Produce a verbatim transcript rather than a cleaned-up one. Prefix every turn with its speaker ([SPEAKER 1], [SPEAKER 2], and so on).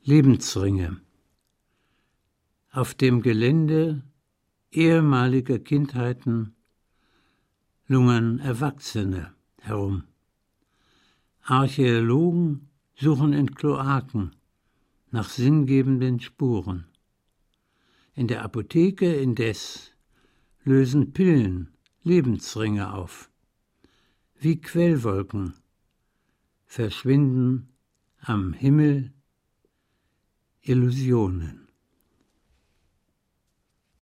[SPEAKER 1] Lebensringe. Auf dem Gelände ehemaliger Kindheiten lungern Erwachsene herum. Archäologen suchen in Kloaken nach sinngebenden Spuren. In der Apotheke indes lösen Pillen Lebensringe auf. Wie Quellwolken verschwinden am Himmel Illusionen.